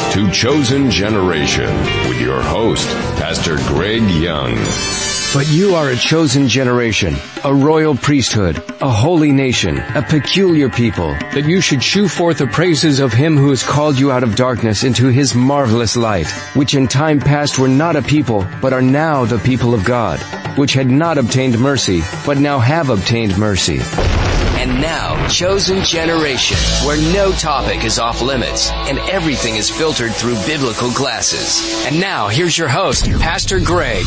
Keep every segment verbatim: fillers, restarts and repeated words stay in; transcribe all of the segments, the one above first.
to Chosen Generation with your host, Pastor Greg Young. But you are a chosen generation, a royal priesthood, a holy nation, a peculiar people, that you should shew forth the praises of him who has called you out of darkness into his marvelous light, which in time past were not a people, but are now the people of God, which had not obtained mercy, but now have obtained mercy. And now, Chosen Generation, where no topic is off limits and everything is filtered through biblical glasses. And now, here's your host, Pastor Greg.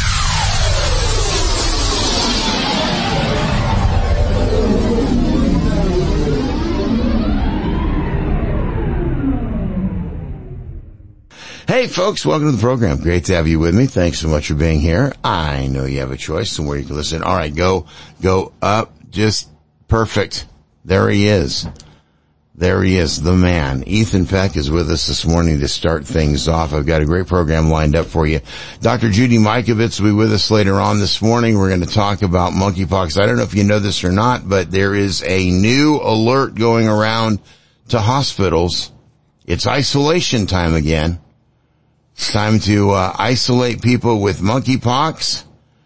Hey folks, welcome to the program. Great to have you with me. Thanks so much for being here. I know you have a choice somewhere you can listen. All right, go, go up. Just perfect. There he is. There he is, the man. Ethan Peck is with us this morning to start things off. I've got a great program lined up for you. Doctor Judy Mikovits will be with us later on this morning. We're going to talk about monkeypox. I don't know if you know this or not, but there is a new alert going around to hospitals. It's isolation time again. It's time to uh, isolate people with monkeypox.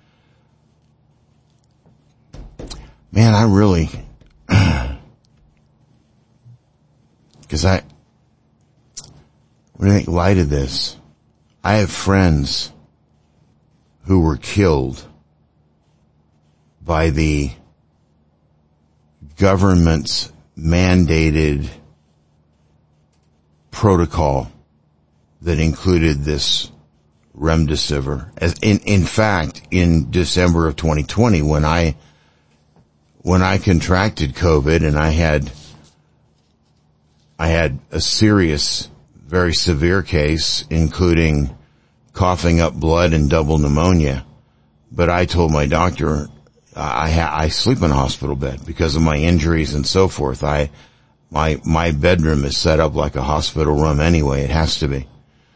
Man, I really, because I, what do you think light of this? I have friends who were killed by the government's mandated protocol that included this remdesivir. As in, in fact, in December of twenty twenty, when I, when I contracted COVID and I had, I had a serious, very severe case, including coughing up blood and double pneumonia. But I told my doctor, I ha- I sleep in a hospital bed because of my injuries and so forth. I, my, my bedroom is set up like a hospital room anyway. It has to be.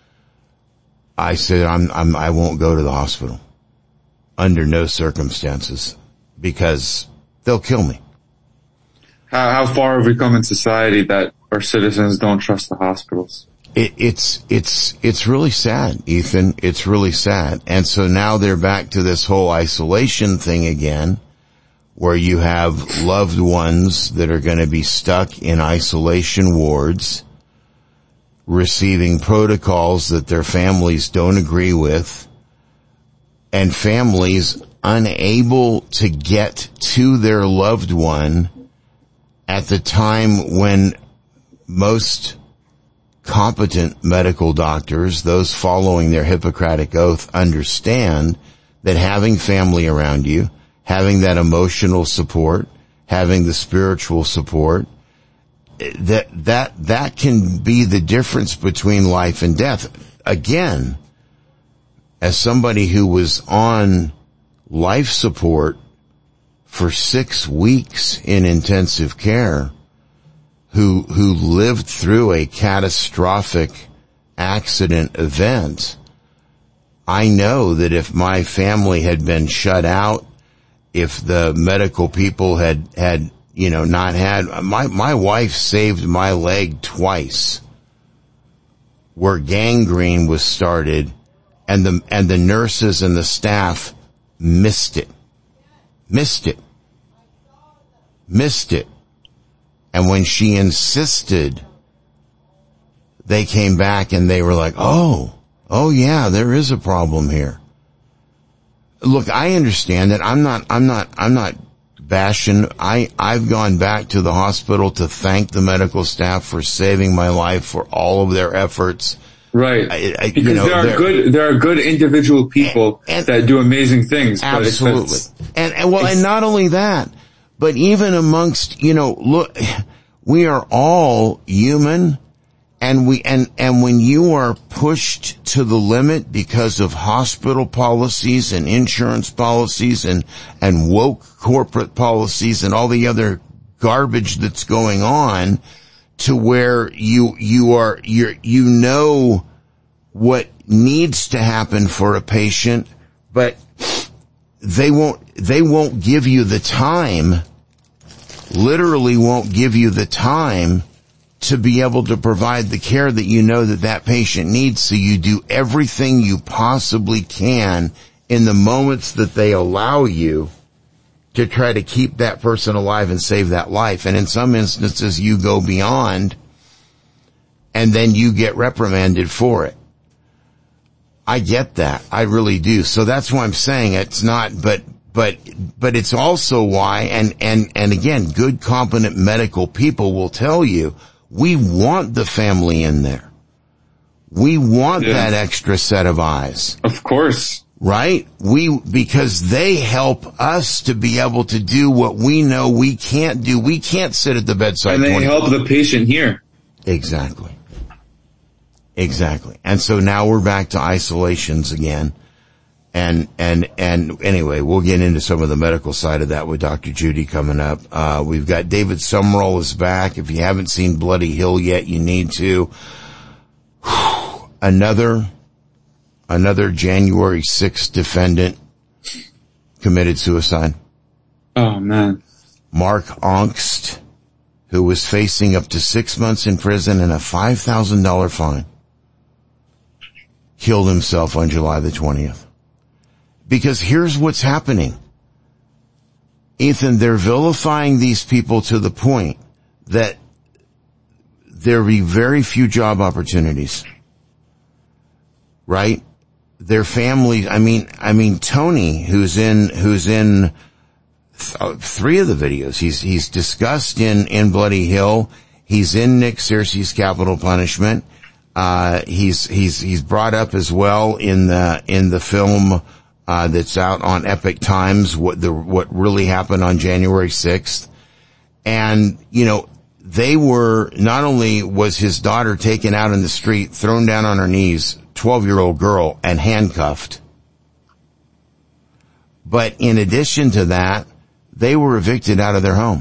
I said, I'm, I'm, I won't go to the hospital under no circumstances because they'll kill me. How, how far have we come in society that our citizens don't trust the hospitals? It, it's, it's, it's really sad, Ethan. It's really sad. And so now they're back to this whole isolation thing again, where you have loved ones that are going to be stuck in isolation wards, receiving protocols that their families don't agree with, and families unable to get to their loved one at the time when most competent medical doctors, those following their Hippocratic oath, understand that having family around you, having that emotional support, having the spiritual support, that, that, that can be the difference between life and death. Again, as somebody who was on life support for six weeks in intensive care, who, who lived through a catastrophic accident event, I know that if my family had been shut out, if the medical people had, had, you know, not had, my, my wife saved my leg twice where gangrene was started and the, and the nurses and the staff missed it. Missed it. Missed it. And when she insisted, they came back and they were like, oh, oh yeah, there is a problem here. Look, I understand that. I'm not, I'm not, I'm not bashing. I, I've gone back to the hospital to thank the medical staff for saving my life, for all of their efforts. Right. I, I, because you know, there are good, there are good individual people and, and, that do amazing things. Absolutely. And, and well, and not only that, but even amongst, you know, look, we are all human, and we, and, and when you are pushed to the limit because of hospital policies and insurance policies and, and woke corporate policies and all the other garbage that's going on, to where you, you are, you're, you know what needs to happen for a patient, but they won't, they won't give you the time, literally won't give you the time to be able to provide the care that you know that that patient needs. So you do everything you possibly can in the moments that they allow you to try to keep that person alive and save that life. And in some instances, you go beyond, and then you get reprimanded for it. I get that. I really do. So that's why I'm saying it's not, but, but, but it's also why, and, and, and again, good, competent medical people will tell you, we want the family in there. We want yeah. that extra set of eyes. Of course. Right? We, because they help us to be able to do what we know we can't do. We can't sit at the bedside. And they twenty-four help the patient here. Exactly. Exactly. And so now we're back to isolations again. And, and, and anyway, we'll get into some of the medical side of that with Doctor Judy coming up. Uh, we've got David Summerall is back. If you haven't seen Bloody Hill yet, you need to. Another, another January sixth defendant committed suicide. Oh man. Mark Ongst, who was facing up to six months in prison and a five thousand dollars fine, killed himself on July the twentieth. Because here's what's happening. Ethan, they're vilifying these people to the point that there'll be very few job opportunities. Right? Their families, I mean, I mean, Tony, who's in, who's in th- three of the videos, he's, he's discussed in, in Bloody Hill. He's in Nick Searcy's Capital Punishment. Uh, he's, he's, he's brought up as well in the, in the film, Uh, that's out on Epic Times, what the, what really happened on January sixth. And, you know, they were, not only was his daughter taken out in the street, thrown down on her knees, twelve year old girl, and handcuffed, but in addition to that, they were evicted out of their home.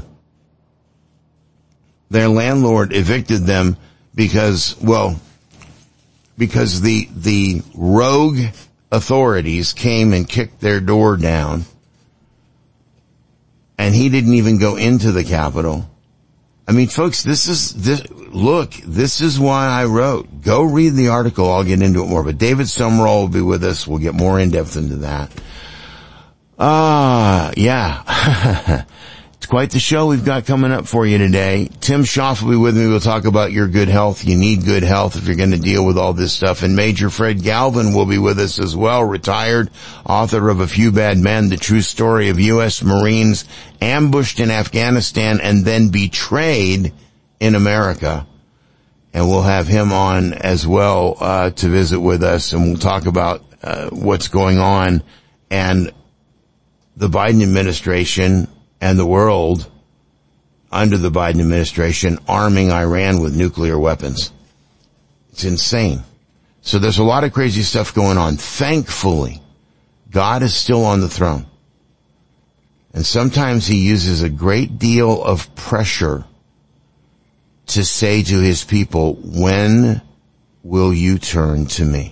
Their landlord evicted them because, well, because the, the rogue authorities came and kicked their door down, and he didn't even go into the Capitol. I mean, folks, this is, this, look, this is why I wrote. Go read the article. I'll get into it more. But David Summerall will be with us. We'll get more in depth into that. Ah, uh, yeah. It's quite the show we've got coming up for you today. Tim Schaff will be with me. We'll talk about your good health. You need good health if you're going to deal with all this stuff. And Major Fred Galvin will be with us as well, retired author of A Few Bad Men, the true story of U S Marines ambushed in Afghanistan and then betrayed in America. And we'll have him on as well, uh, to visit with us, and we'll talk about, uh, what's going on and the Biden administration and the world under the Biden administration arming Iran with nuclear weapons. It's insane. So there's a lot of crazy stuff going on. Thankfully, God is still on the throne. And sometimes he uses a great deal of pressure to say to his people, when will you turn to me?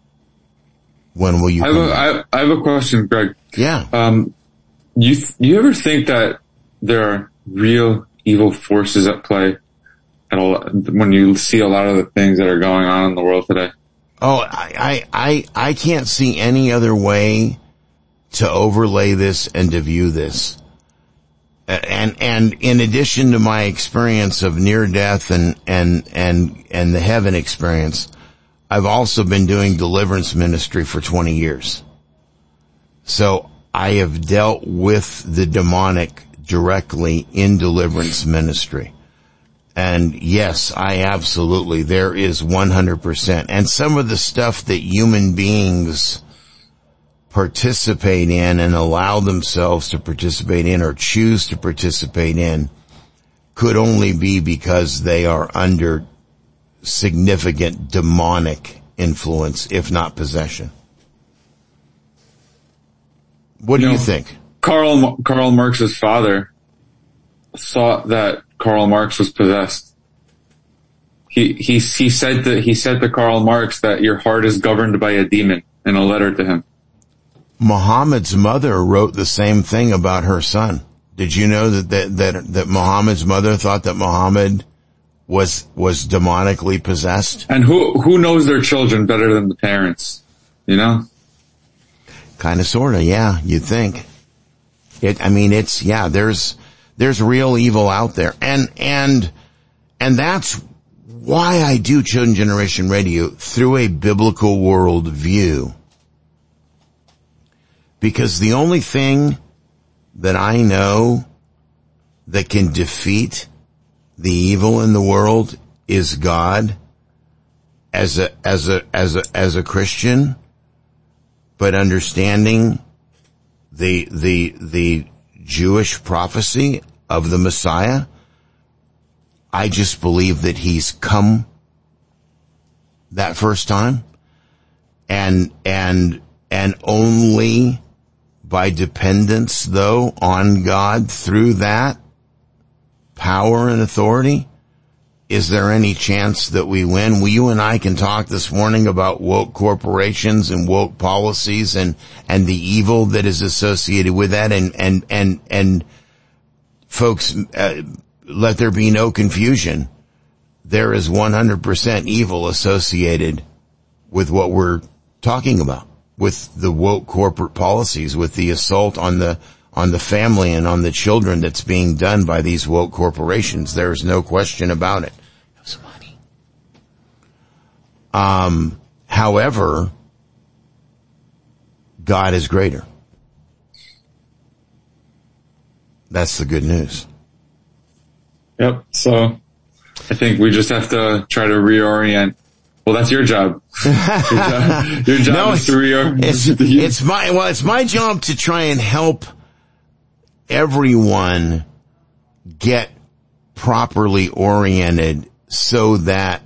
When will you I have, a, I, I have a question, Greg. Yeah. Um, You you ever think that there are real evil forces at play at all when you see a lot of the things that are going on in the world today? Oh, I, I, I can't see any other way to overlay this and to view this. And, and in addition to my experience of near death and, and, and, and the heaven experience, I've also been doing deliverance ministry for twenty years. So I have dealt with the demonic directly in deliverance ministry. And yes, I absolutely, there is one hundred percent. And some of the stuff that human beings participate in and allow themselves to participate in or choose to participate in could only be because they are under significant demonic influence, if not possession. What do you, know, you think? Karl, Karl Marx's father thought that Karl Marx was possessed. He, he, he said that, he said to Karl Marx that your heart is governed by a demon in a letter to him. Muhammad's mother wrote the same thing about her son. Did you know that, that, that, that Muhammad's mother thought that Muhammad was, was demonically possessed. And who, who knows their children better than the parents? You know? Kinda, sorta, yeah, you'd think. It, I mean, it's, yeah, there's, there's real evil out there. And, and, and that's why I do Chosen Generation Radio through a biblical worldview. Because the only thing that I know that can defeat the evil in the world is God as a, as a, as a, as a Christian, but understanding the, the, the Jewish prophecy of the Messiah, I just believe that he's come that first time and, and, and only by dependence though on God through that power and authority, is there any chance that we win? Well, you and I can talk this morning about woke corporations and woke policies and, and the evil that is associated with that. And, and, and, and folks, uh, let there be no confusion. There is one hundred percent evil associated with what we're talking about, with the woke corporate policies, with the assault on the, on the family and on the children that's being done by these woke corporations. There's no question about it. Um, however, God is greater. That's the good news. Yep. So I think we just have to try to reorient. Well, that's your job. Your job, your job no, is to reorient. It's, it's my, well, it's my job to try and help everyone get properly oriented so that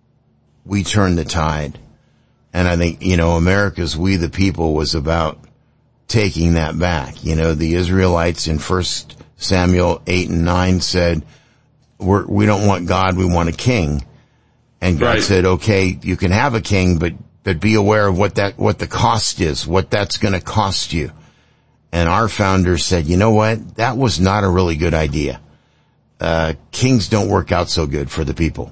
we turn the tide. And I think, you know, America's We the People was about taking that back. You know, the Israelites in First Samuel eight and nine said, We're, we don't want God, we want a king. And God right. said, okay, you can have a king, but, but be aware of what that, what the cost is, what that's gonna cost you. And our founders said, you know what? That was not a really good idea. Uh, kings don't work out so good for the people.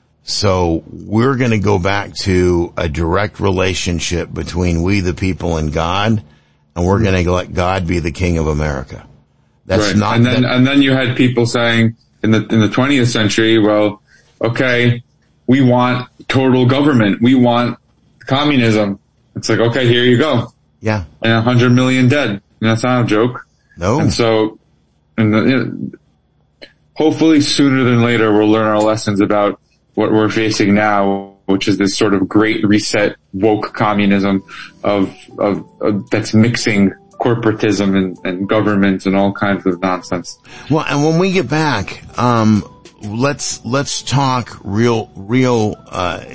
So we're going to go back to a direct relationship between we the people and God, and we're going to let God be the king of America. That's right. not. And then, that, and then you had people saying in the in the twentieth century, well, okay, we want total government, we want communism. It's like, okay, here you go. Yeah. And a hundred million dead. And that's not a joke. No. And so, and the, you know, hopefully sooner than later we'll learn our lessons about what we're facing now, which is this sort of great reset woke communism of, of, of that's mixing corporatism and, and government and all kinds of nonsense. Well, and when we get back, um, let's, let's talk real, real, uh,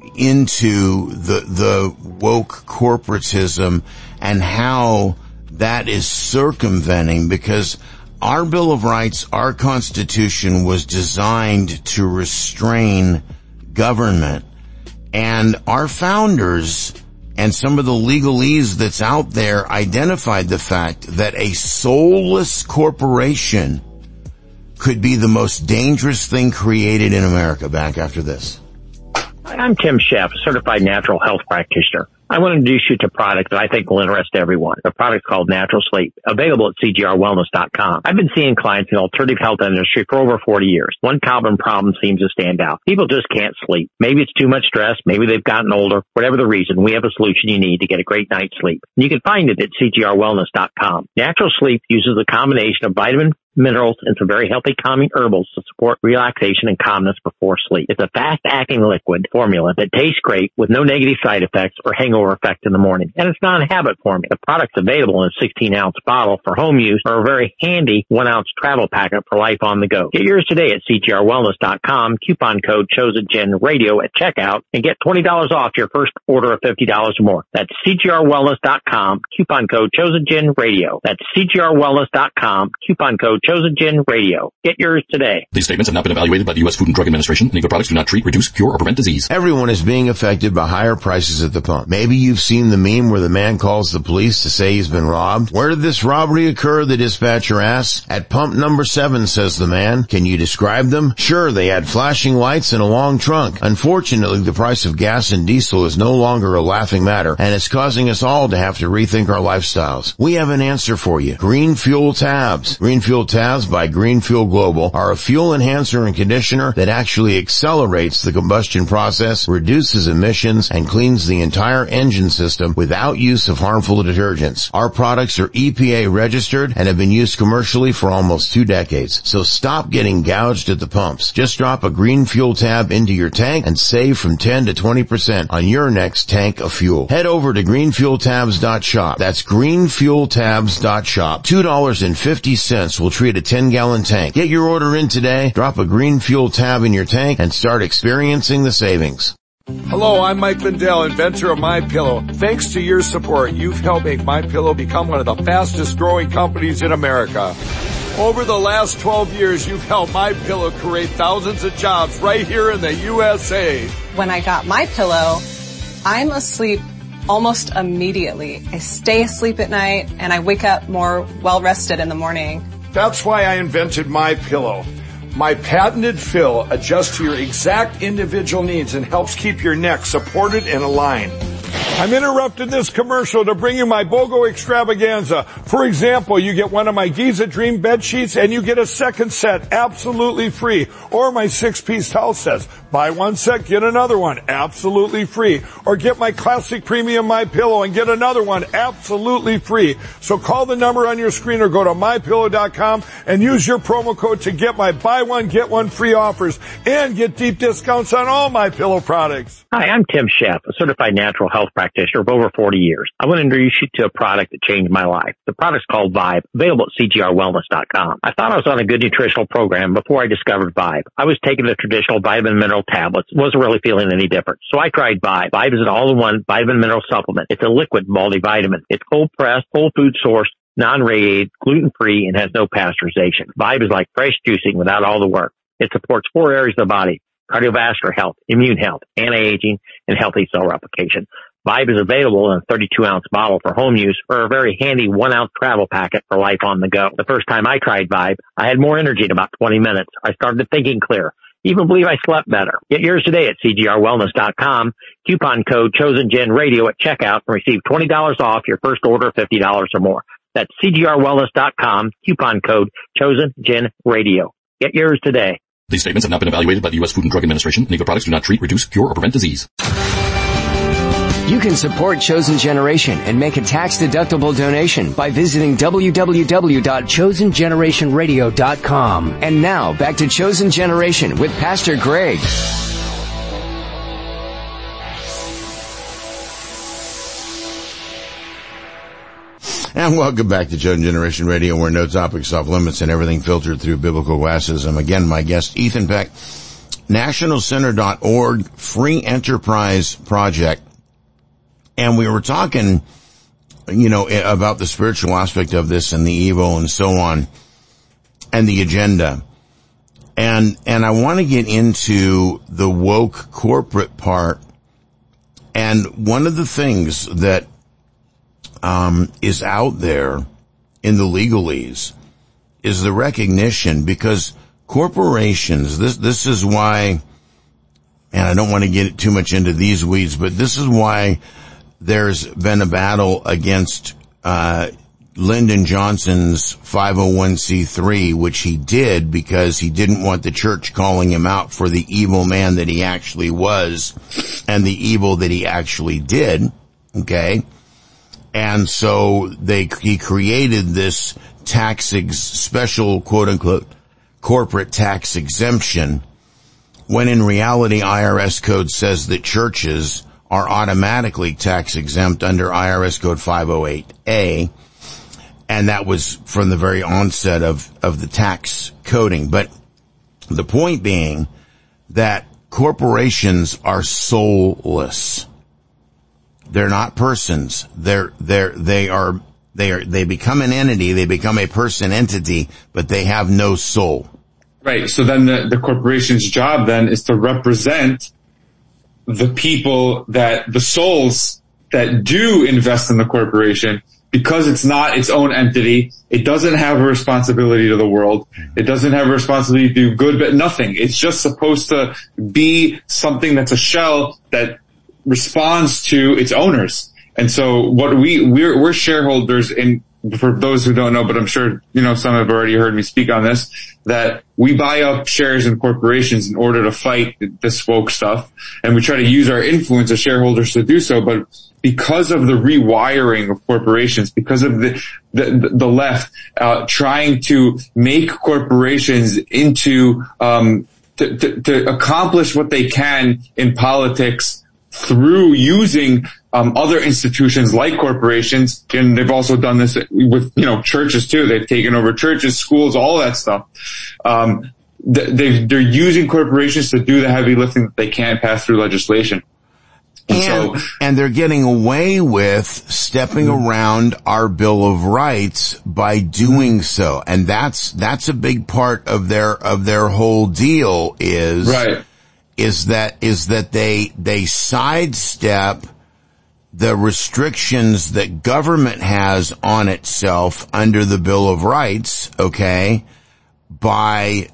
into the, the woke corporatism and how that is circumventing, because our Bill of Rights, our Constitution was designed to restrain government, and our founders and some of the legalese that's out there identified the fact that a soulless corporation could be the most dangerous thing created in America. Back after this. I'm Tim Sheff, a certified natural health practitioner. I want to introduce you to a product that I think will interest everyone. The product's called Natural Sleep, available at C G R wellness dot com. I've been seeing clients in the alternative health industry for over forty years. One common problem seems to stand out. People just can't sleep. Maybe it's too much stress. Maybe they've gotten older. Whatever the reason, we have a solution you need to get a great night's sleep. And you can find it at C G R wellness dot com. Natural Sleep uses a combination of vitamin, minerals, and some very healthy calming herbals to support relaxation and calmness before sleep. It's a fast-acting liquid formula that tastes great with no negative side effects or hangover effect in the morning. And it's not a habit formula. The product's available in a sixteen ounce bottle for home use or a very handy one ounce travel packet for life on the go. Get yours today at C G R wellness dot com, coupon code ChosenGenRadio at checkout, and get twenty dollars off your first order of fifty dollars or more. That's C G R wellness dot com, coupon code ChosenGenRadio. That's C G R wellness dot com, coupon code Chosen Gin Radio. Get yours today. These statements have not been evaluated by the U S Food and Drug Administration. Legal products do not treat, reduce, cure, or prevent disease. Everyone is being affected by higher prices at the pump. Maybe you've seen the meme where the man calls the police to say he's been robbed. Where did this robbery occur? The dispatcher asks. At pump number seven, says the man. Can you describe them? Sure, they had flashing lights and a long trunk. Unfortunately, the price of gas and diesel is no longer a laughing matter, and it's causing us all to have to rethink our lifestyles. We have an answer for you. Green Fuel Tabs. Green Fuel Tabs by Green Fuel Global are a fuel enhancer and conditioner that actually accelerates the combustion process, reduces emissions, and cleans the entire engine system without use of harmful detergents. Our products are E P A registered and have been used commercially for almost two decades. So stop getting gouged at the pumps. Just drop a Green Fuel Tab into your tank and save from ten to twenty percent on your next tank of fuel. Head over to green fuel tabs dot shop. That's green fuel tabs dot shop. two dollars and fifty cents will treat a ten gallon tank. Get your order in today, drop a Green Fuel Tab in your tank, and start experiencing the savings. Hello, I'm Mike Lindell, inventor of MyPillow. Thanks to your support, you've helped make MyPillow become one of the fastest growing companies in America. Over the last twelve years, you've helped MyPillow create thousands of jobs right here in the U S A. When I got MyPillow, I'm asleep almost immediately. I stay asleep at night and I wake up more well-rested in the morning. That's why I invented MyPillow. My patented fill adjusts to your exact individual needs and helps keep your neck supported and aligned. I'm interrupting this commercial to bring you my BOGO extravaganza. For example, you get one of my Giza Dream bed sheets and you get a second set absolutely free. Or my six-piece towel sets. Buy one set, get another one absolutely free. Or get my classic premium MyPillow and get another one absolutely free. So call the number on your screen or go to my pillow dot com and use your promo code to get my buy one, get one free offers and get deep discounts on all MyPillow products. Hi, I'm Tim Sheff, a certified natural health practitioner of over forty years. I want to introduce you to a product that changed my life. The product's called Vibe, available at C G R wellness dot com. I thought I was on a good nutritional program before I discovered Vibe. I was taking the traditional vitamin mineral tablets, wasn't really feeling any different. So I tried Vibe. Vibe is an all-in-one vitamin mineral supplement. It's a liquid multivitamin. It's cold-pressed, whole food sourced, non-radiated, gluten-free, and has no pasteurization. Vibe is like fresh juicing without all the work. It supports four areas of the body: cardiovascular health, immune health, anti-aging, and healthy cell replication. Vibe is available in a thirty-two ounce bottle for home use or a very handy one ounce travel packet for life on the go. The first time I tried Vibe, I had more energy in about twenty minutes. I started thinking clear. Even believe I slept better. Get yours today at C G R wellness dot com. Coupon code ChosenGen Radio at checkout and receive twenty dollars off your first order of fifty dollars or more. That's C G R wellness dot com. Coupon code ChosenGen Radio. Get yours today. These statements have not been evaluated by the U S Food and Drug Administration. Legal products do not treat, reduce, cure, or prevent disease. You can support Chosen Generation and make a tax-deductible donation by visiting w w w dot chosen generation radio dot com. And now, back to Chosen Generation with Pastor Greg. And welcome back to Chosen Generation Radio, where no topics off limits and everything filtered through biblical glasses. I'm again my guest, Ethan Peck, national center dot org, free enterprise project. And we were talking, you know, about the spiritual aspect of this and the evil and so on and the agenda. And, and I want to get into the woke corporate part. And one of the things that, um, is out there in the legalese is the recognition, because corporations, this, this is why, and I don't want to get too much into these weeds, but this is why there's been a battle against uh Lyndon Johnson's five oh one c three, which he did because he didn't want the church calling him out for the evil man that he actually was and the evil that he actually did. Okay. And so they, he created this tax ex, special quote unquote corporate tax exemption, when in reality I R S code says that churches are automatically tax exempt under I R S code five oh eight A. And that was from the very onset of, of the tax coding. But the point being that corporations are soulless. They're not persons. They're, they're, they are They are, they become an entity, they become a person entity, but they have no soul. Right. So then the, the corporation's job then is to represent the people that, the souls that do invest in the corporation, because it's not its own entity. It doesn't have a responsibility to the world. It doesn't have a responsibility to do good, but nothing. It's just supposed to be something that's a shell that responds to its owners. And so what we, we're, we're shareholders in, for those who don't know, but I'm sure, you know, some have already heard me speak on this, that we buy up shares in corporations in order to fight this woke stuff. And we try to use our influence as shareholders to do so. But because of the rewiring of corporations, because of the, the, the left, uh, trying to make corporations into, um, to, to, to accomplish what they can in politics through using um other institutions like corporations, and they've also done this with, you know, churches too. They've taken over churches, schools, all that stuff. Um they they're using corporations to do the heavy lifting that they can't pass through legislation. And, and, so, and they're getting away with stepping mm-hmm. around our Bill of Rights by doing so. And that's, that's a big part of their, of their whole deal is, right. is that, is that they, they sidestep the restrictions that government has on itself under the Bill of Rights, okay, by,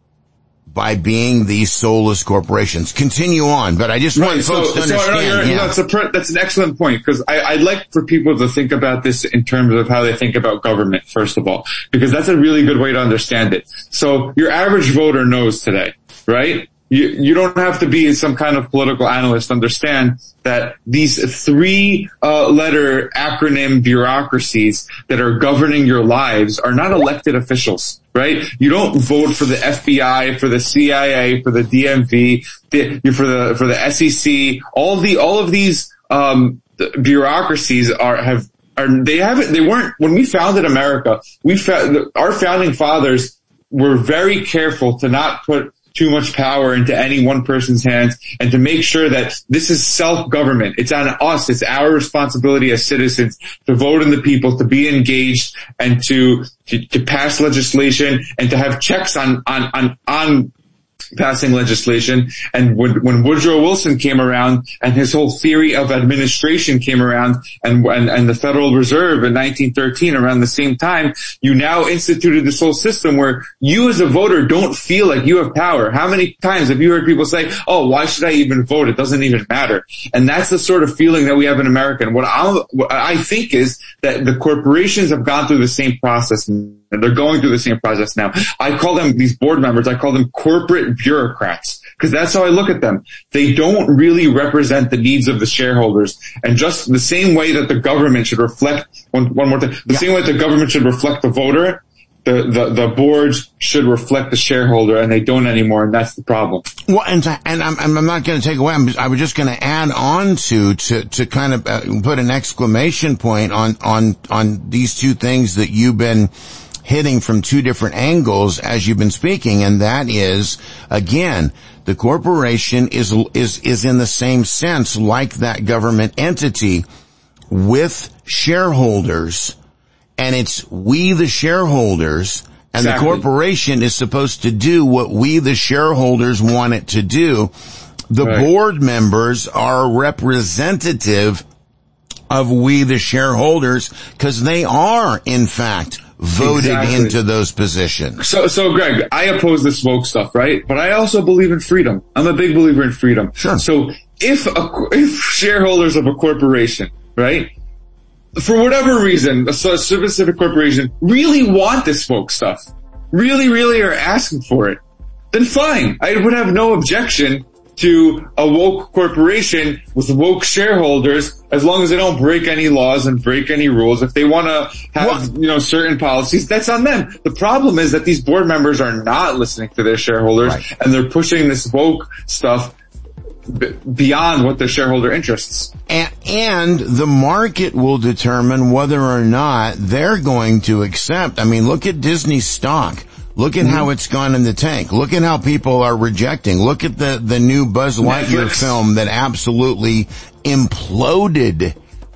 by being these soulless corporations. Continue on, but I just want right, folks so, to understand. So, no, you're, yeah. no, it's a, that's an excellent point, because I, I'd like for people to think about this in terms of how they think about government, first of all, because that's a really good way to understand it. So your average voter knows today, right? You, you don't have to be some kind of political analyst to understand that these three, uh, letter acronym bureaucracies that are governing your lives are not elected officials, right? You don't vote for the F B I, for the C I A, for the D M V, the, for the, for the S E C. All the, all of these, um, bureaucracies are, have, are, they haven't, they weren't, when we founded America, we found, our founding fathers were very careful to not put too much power into any one person's hands, and to make sure that this is self-government. It's on us. It's our responsibility as citizens to vote in the people, to be engaged, and to, to, to pass legislation, and to have checks on, on, on, on passing legislation. And when, when Woodrow Wilson came around and his whole theory of administration came around, and, and, and the Federal Reserve in nineteen thirteen, around the same time, you now instituted this whole system where you as a voter don't feel like you have power. How many times have you heard people say, oh, why should I even vote? It doesn't even matter. And that's the sort of feeling that we have in America. And what, I'll, what I think is that the corporations have gone through the same process, and they're going through the same process now. I call them, these board members, I call them corporate bureaucrats, because that's how I look at them. They don't really represent the needs of the shareholders. And just the same way that the government should reflect, one, one more thing, the yeah. same way that the government should reflect the voter, the, the, the boards should reflect the shareholder, and they don't anymore, and that's the problem. Well, and, and I'm, I'm not going to take away, I'm, I was just going to add on to, to, to kind of uh, put an exclamation point on, on, on these two things that you've been hitting from two different angles as you've been speaking, and that is, again, the corporation is, is, is in the same sense like that government entity with shareholders, and it's we the shareholders, and exactly. the corporation is supposed to do what we the shareholders want it to do. The right. board members are representative of we the shareholders, because they are, in fact, voted exactly. into those positions. So, so Greg, I oppose this woke stuff, right? But I also believe in freedom. I'm a big believer in freedom. Sure. So if a, if shareholders of a corporation, right, for whatever reason, a specific corporation really want this woke stuff, really, really are asking for it, then fine. I would have no objection to a woke corporation with woke shareholders, as long as they don't break any laws and break any rules. If they want to have, what? you know, certain policies, that's on them. The problem is that these board members are not listening to their shareholders, right. and they're pushing this woke stuff b- beyond what their shareholder interests. And, and the market will determine whether or not they're going to accept. I mean, look at Disney stock. Look at mm-hmm. how it's gone in the tank. Look at how people are rejecting. Look at the, the new Buzz Lightyear Netflix. film that absolutely imploded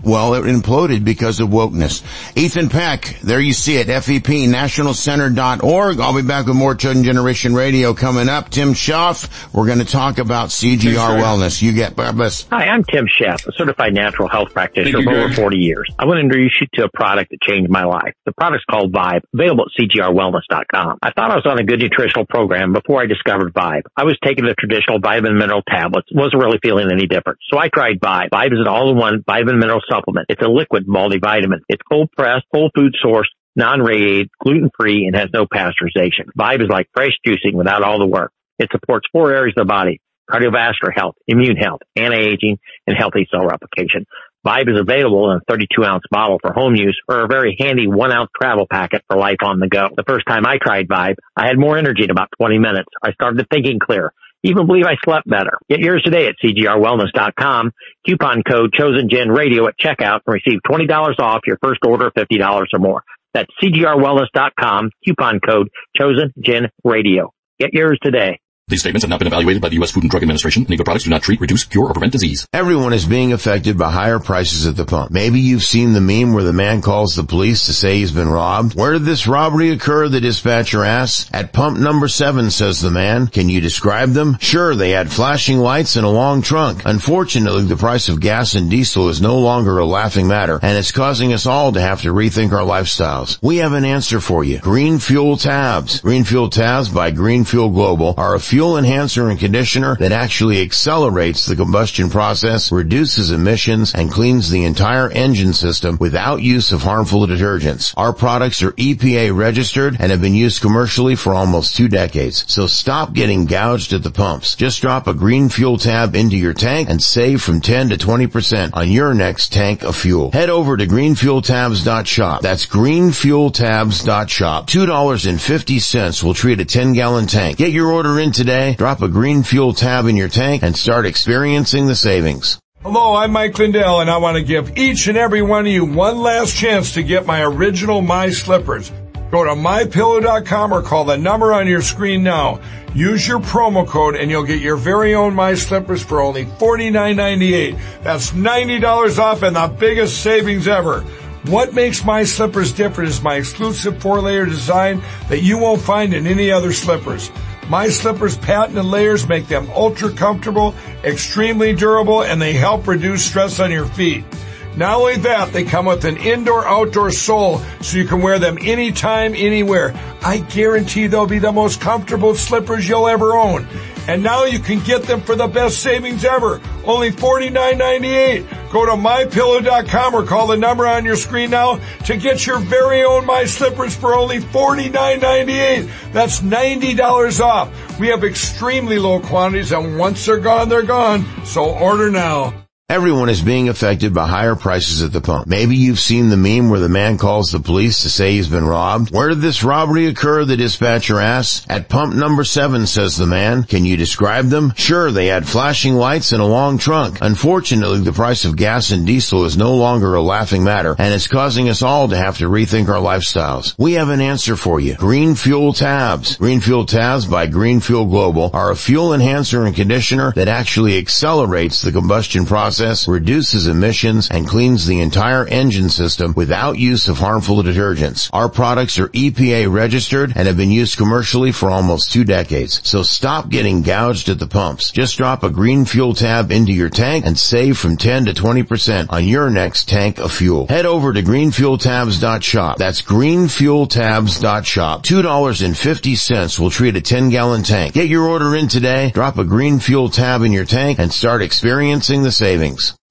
well, it imploded because of wokeness. Ethan Peck, there you see it, F E P, national center dot org. I'll be back with more Chosen Generation Radio coming up. Tim Schaff, we're going to talk about C G R Wellness. You get Barbas. Hi, I'm Tim Schaff, a certified natural health practitioner you, for over Greg. forty years. I want to introduce you to a product that changed my life. The product's called Vibe, available at C G R wellness dot com. I thought I was on a good nutritional program before I discovered Vibe. I was taking the traditional vitamin mineral tablets, wasn't really feeling any different. So I tried Vibe. Vibe is an all-in-one vitamin mineral supplement. It's a liquid multivitamin. It's cold-pressed, whole food sourced, non-radiated, gluten-free, and has no pasteurization. Vibe is like fresh juicing without all the work. It supports four areas of the body: cardiovascular health, immune health, anti-aging, and healthy cell replication. Vibe is available in a thirty-two ounce bottle for home use or a very handy one ounce travel packet for life on the go. The first time I tried Vibe, I had more energy in about twenty minutes. I started thinking clear. Even believe I slept better. Get yours today at C G R wellness dot com. Coupon code ChosenGenRadio at checkout and receive twenty dollars off your first order of fifty dollars or more. That's C G R wellness dot com. Coupon code ChosenGenRadio. Get yours today. These statements have not been evaluated by the U S Food and Drug Administration. Any of the products do not treat, reduce, cure, or prevent disease. Everyone is being affected by higher prices at the pump. Maybe you've seen the meme where the man calls the police to say he's been robbed. Where did this robbery occur? The dispatcher asks. At pump number seven, says the man. Can you describe them? Sure, they had flashing lights and a long trunk. Unfortunately, the price of gas and diesel is no longer a laughing matter, and it's causing us all to have to rethink our lifestyles. We have an answer for you. Green Fuel Tabs. Green Fuel Tabs by Green Fuel Global are a fuel enhancer and conditioner that actually accelerates the combustion process, reduces emissions, and cleans the entire engine system without use of harmful detergents. Our products are E P A registered and have been used commercially for almost two decades. So stop getting gouged at the pumps. Just drop a Green Fuel Tab into your tank and save from ten to twenty percent on your next tank of fuel. Head over to green fuel tabs dot shop. That's green fuel tabs dot shop. two dollars and fifty cents will treat a ten gallon tank. Get your order in today. Drop a Green Fuel Tab in your tank and start experiencing the savings. Hello, I'm Mike Lindell, and I want to give each and every one of you one last chance to get my original My Slippers. Go to my pillow dot com or call the number on your screen now. Use your promo code and you'll get your very own My Slippers for only forty-nine ninety-eight. That's ninety dollars off and the biggest savings ever. What makes My Slippers different is my exclusive four-layer design that you won't find in any other slippers. My Slippers patented layers make them ultra comfortable, extremely durable, and they help reduce stress on your feet. Not only that, they come with an indoor-outdoor sole so you can wear them anytime, anywhere. I guarantee they'll be the most comfortable slippers you'll ever own. And now you can get them for the best savings ever, only forty-nine ninety-eight. Go to my pillow dot com or call the number on your screen now to get your very own My Slippers for only forty-nine ninety-eight. That's ninety dollars off. We have extremely low quantities, and once they're gone, they're gone. So order now. Everyone is being affected by higher prices at the pump. Maybe you've seen the meme where the man calls the police to say he's been robbed. Where did this robbery occur? The dispatcher asks. At pump number seven, says the man. Can you describe them? Sure, they had flashing lights and a long trunk. Unfortunately, the price of gas and diesel is no longer a laughing matter, and it's causing us all to have to rethink our lifestyles. We have an answer for you. Green Fuel Tabs. Green Fuel Tabs by Green Fuel Global are a fuel enhancer and conditioner that actually accelerates the combustion process, reduces emissions, and cleans the entire engine system without use of harmful detergents. Our products are E P A registered and have been used commercially for almost two decades. So stop getting gouged at the pumps. Just drop a Green Fuel Tab into your tank and save from ten to twenty percent on your next tank of fuel. Head over to green fuel tabs dot shop. That's green fuel tabs dot shop. two dollars and fifty cents will treat a ten gallon tank. Get your order in today. Drop a Green Fuel Tab in your tank and start experiencing the savings.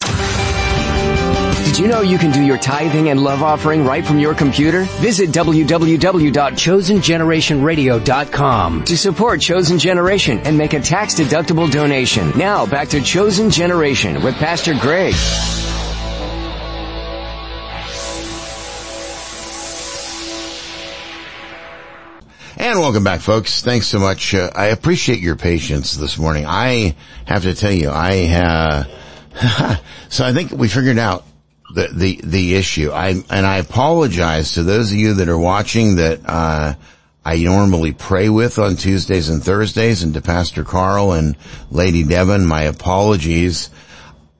Did you know you can do your tithing and love offering right from your computer? Visit w w w dot chosen generation radio dot com to support Chosen Generation and make a tax-deductible donation. Now back to Chosen Generation with Pastor Greg. And welcome back, folks. Thanks so much. Uh, I appreciate your patience this morning. I have to tell you, I, uh, so I think we figured out the, the, the issue. I, and I apologize to those of you that are watching that, uh, I normally pray with on Tuesdays and Thursdays, and to Pastor Carl and Lady Devon, my apologies.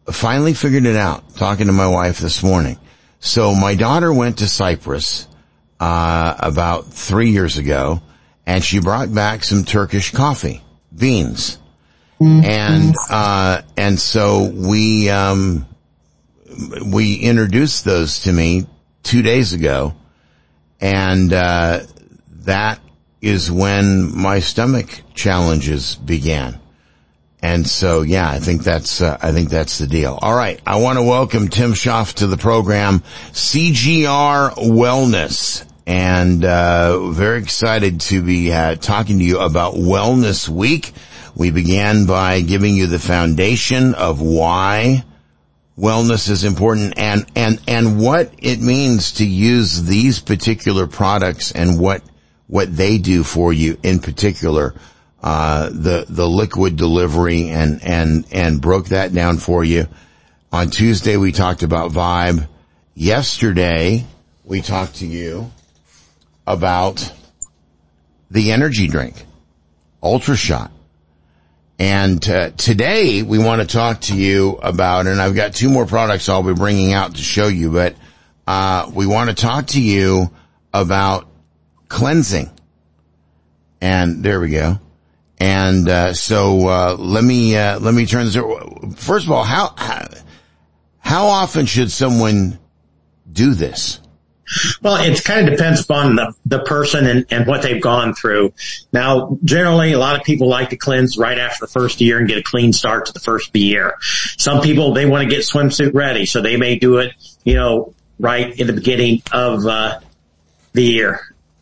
finally figured it out, talking to my wife this morning. So my daughter went to Cyprus, uh, about three years ago, and she brought back some Turkish coffee beans. Mm-hmm. And, uh, and so we, um, we introduced those to me two days ago. And, uh, that is when my stomach challenges began. And so, yeah, I think that's, uh, I think that's the deal. All right. I want to welcome Tim Schaaf to the program, C G R Wellness. And, uh, very excited to be, uh, talking to you about Wellness Week. We began by giving you the foundation of why wellness is important and, and, and what it means to use these particular products and what, what they do for you in particular. Uh, the, the liquid delivery and, and, and broke that down for you. On Tuesday, we talked about Vibe. Yesterday, we talked to you about the energy drink, Ultra Shot. And, uh, today we want to talk to you about, and I've got two more products I'll be bringing out to show you, but, uh, we want to talk to you about cleansing. And there we go. And, uh, so, uh, let me, uh, let me turn this over. First of all, how, how, how often should someone do this? Well, it kind of depends upon the, the person and, and what they've gone through. Now, generally, a lot of people like to cleanse right after the first year and get a clean start to the first year. Some people, they want to get swimsuit ready, so they may do it, you know, right in the beginning of, uh, the year.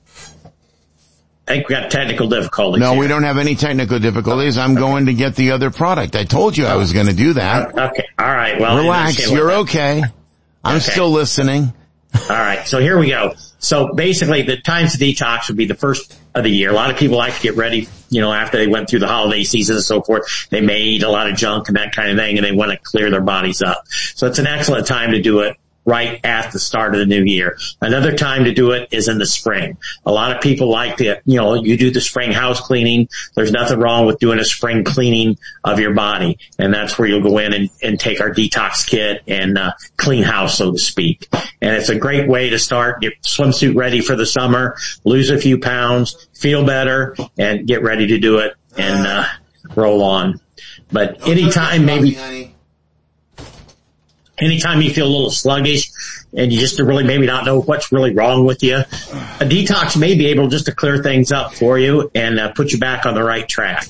I think we got technical difficulties. No, here. we don't have any technical difficulties. I'm okay. going to get the other product. I told you I was going to do that. Okay. All right. Well, relax. You're okay. I'm okay. Still listening. All right. So here we go. So basically the times to detox would be the first of the year. A lot of people like to get ready, you know, after they went through the holiday season and so forth. They may eat a lot of junk and that kind of thing, and they want to clear their bodies up. So it's an excellent time to do it right at the start of the new year. Another time to do it is in the spring. A lot of people like to, you know, you do the spring house cleaning. There's nothing wrong with doing a spring cleaning of your body. And that's where you'll go in and, and take our detox kit and, uh, clean house, so to speak. And it's a great way to start, get swimsuit ready for the summer, lose a few pounds, feel better, and get ready to do it and, uh, roll on. But anytime maybe, anytime you feel a little sluggish and you just really maybe not know what's really wrong with you, a detox may be able just to clear things up for you and uh, put you back on the right track.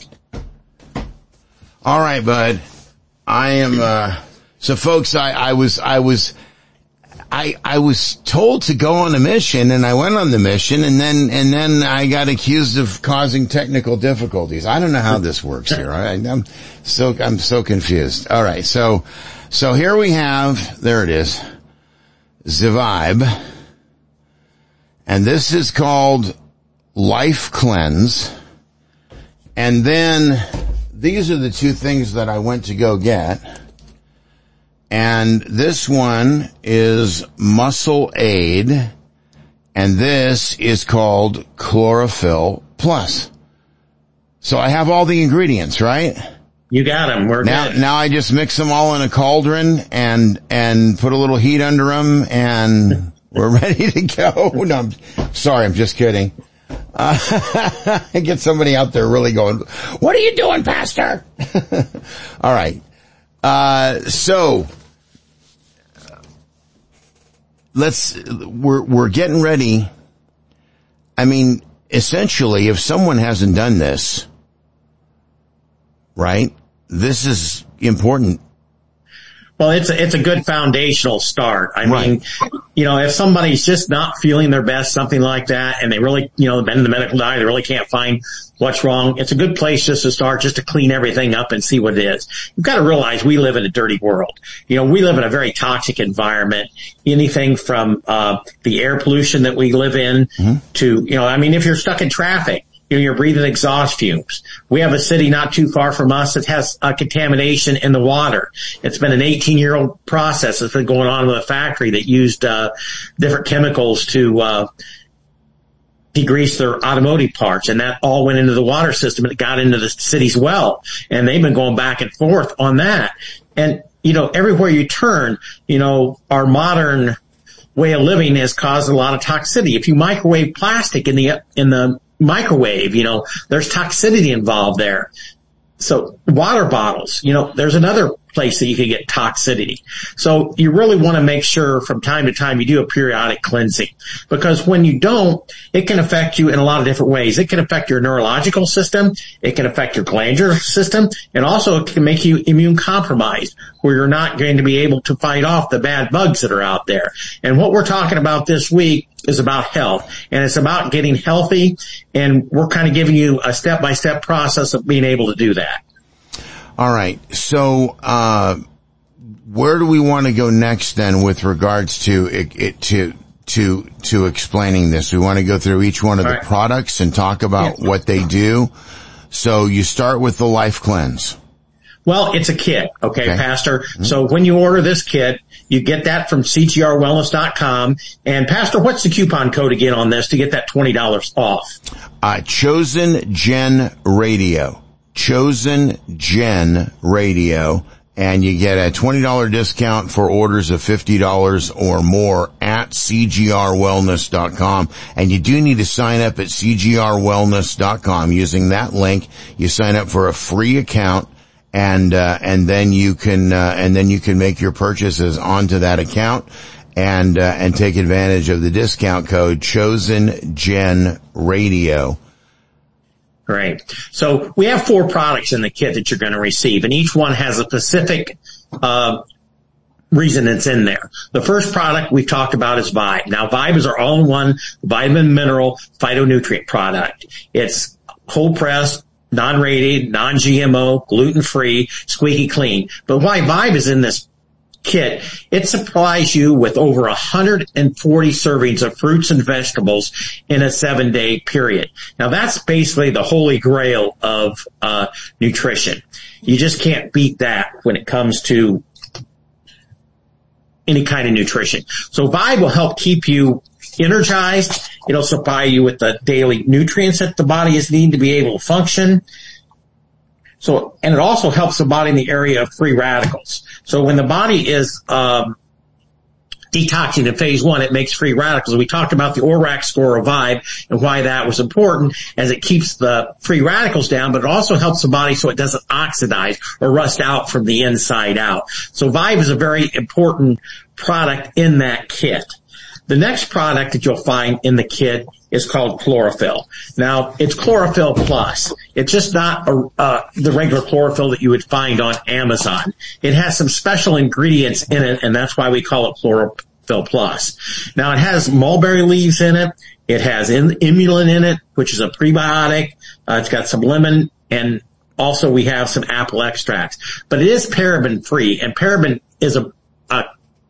All right, bud. I am, uh, so folks, I, I was, I was, I, I was told to go on a mission and I went on the mission and then, and then I got accused of causing technical difficulties. I don't know how this works here. I, I'm so, I'm so confused. All right. So, So here we have, there it is, Zivibe, and this is called Life Cleanse, and then these are the two things that I went to go get, and this one is Muscle Aid, and this is called Chlorophyll Plus. So I have all the ingredients, right? You got them. We're now, good. Now I just mix them all in a cauldron and, and put a little heat under them and we're ready to go. No, I'm sorry. I'm just kidding. Uh, get somebody out there really going, what are you doing, Pastor? All right. Uh, so let's, we're, we're getting ready. I mean, essentially, if someone hasn't done this, right? This is important. Well, it's a, it's a good foundational start. I right. mean, you know, if somebody's just not feeling their best, something like that, and they really, you know, been in the medical diet, they really can't find what's wrong. It's a good place just to start, just to clean everything up and see what it is. You've got to realize we live in a dirty world. You know, we live in a very toxic environment. Anything from, uh, the air pollution that we live in mm-hmm. to, you know, I mean, if you're stuck in traffic, you know, you're breathing exhaust fumes. We have a city not too far from us that has uh, contamination in the water. It's been an eighteen-year-old process that's been going on with a factory that used uh different chemicals to uh degrease their automotive parts, and that all went into the water system and it got into the city's well. And they've been going back and forth on that. And you know, everywhere you turn, you know, our modern way of living has caused a lot of toxicity. If you microwave plastic in the, in the microwave, you know, there's toxicity involved there. So water bottles, you know, there's another place that you can get toxicity. So you really want to make sure from time to time you do a periodic cleansing, because when you don't, it can affect you in a lot of different ways. It can affect your neurological system. It can affect your glandular system, and also it can make you immune compromised, where you're not going to be able to fight off the bad bugs that are out there. And what we're talking about this week is about health, and it's about getting healthy, and we're kind of giving you a step-by-step process of being able to do that. All right. So, uh, where do we want to go next then with regards to it, it to, to, to explaining this? We want to go through each one of All the right. products and talk about yeah. what they do. So you start with the Life Cleanse. Well, it's a kit, okay, okay. Pastor? Mm-hmm. So when you order this kit, you get that from C G R wellness dot com. And Pastor, what's the coupon code again on this to get that twenty dollars off? Uh, Chosen Gen Radio. Chosen Gen Radio. And you get a twenty dollars discount for orders of fifty dollars or more at C G R wellness dot com. And you do need to sign up at C G R wellness dot com using that link. You sign up for a free account. And, uh, and then you can, uh, and then you can make your purchases onto that account and, uh, and take advantage of the discount code Chosen Gen Radio. Great. So we have four products in the kit that you're going to receive, and each one has a specific, uh, reason it's in there. The first product we've talked about is Vibe. Now, Vibe is our all-in-one vitamin, mineral, phytonutrient product. It's cold pressed, non-rated, non-G M O, gluten-free, squeaky clean. But why Vibe is in this kit, it supplies you with over one hundred forty servings of fruits and vegetables in a seven-day period. Now, that's basically the holy grail of uh nutrition. You just can't beat that when it comes to any kind of nutrition. So Vibe will help keep you energized. It'll supply you with the daily nutrients that the body is needing to be able to function. So, and it also helps the body in the area of free radicals. So when the body is, um, detoxing in phase one, it makes free radicals. We talked about the ORAC score of Vibe and why that was important, as it keeps the free radicals down, but it also helps the body so it doesn't oxidize or rust out from the inside out. So Vibe is a very important product in that kit. The next product that you'll find in the kit is called Chlorophyll. Now, it's Chlorophyll Plus. It's just not a, uh, the regular chlorophyll that you would find on Amazon. It has some special ingredients in it, and that's why we call it Chlorophyll Plus. Now, it has mulberry leaves in it. It has in, inulin in it, which is a prebiotic. Uh, it's got some lemon, and also we have some apple extracts. But it is paraben-free, and paraben is a, a